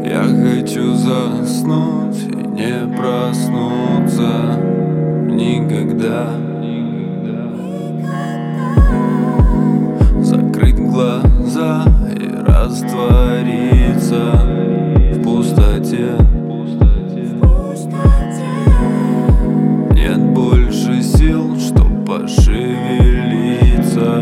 Я хочу заснуть и не проснуться никогда. Закрыть глаза и раствориться в пустоте. Нет больше сил, чтоб пошевелиться.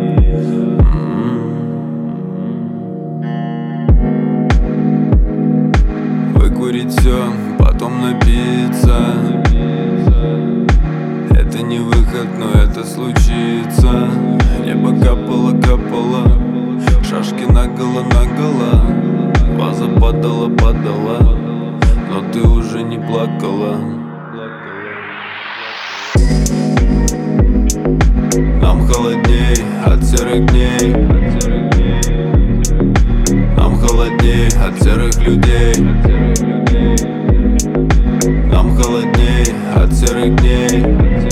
Выкурить все, потом напиться. Это не выход, но это случится. Небо капало, капало, шашки наголо, наголо. Ваза падала, падала, но ты уже не плакала. Нам холодней от серых дней. Нам холодней от серых людей. Нам холодней от серых дней.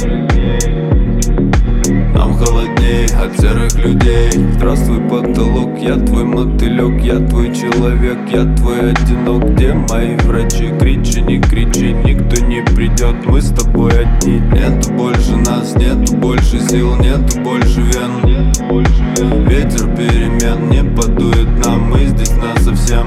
Нам холодней от серых людей. Здравствуй, потолок, я твой мотылек. Я твой человек, я твой одинок. Где мои врачи? Кричи, не кричи, никто не придет. Мы с тобой одни. Нету больше нас, нету больше сил, нету больше вен. Ветер перемен не подует нам. Мы здесь насовсем.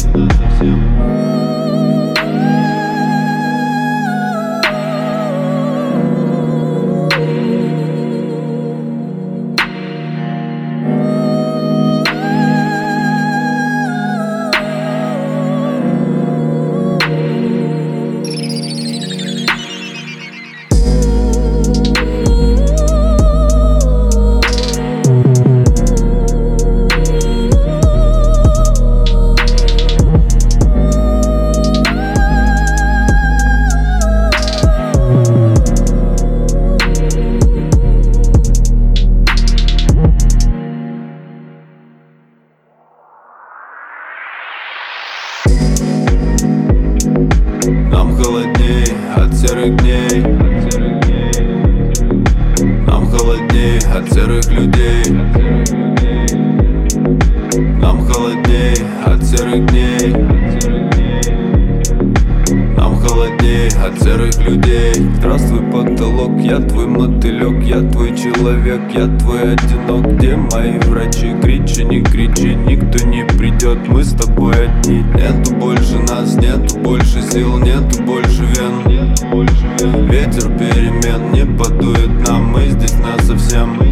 Нам холодней от серых дней. Нам холодней от серых людей. Нам холодней от серых дней. Нам холодней от серых людей. Здравствуй, потолок, я твой мотылек. Я твой человек, я твой одинок. Где мои врачи? Кричи, не кричи, никто не придет. Мы с тобой одни. Нету больше нас, нету больше сил, нету больше вен. Ветер перемен не подует нам. Мы здесь насовсем.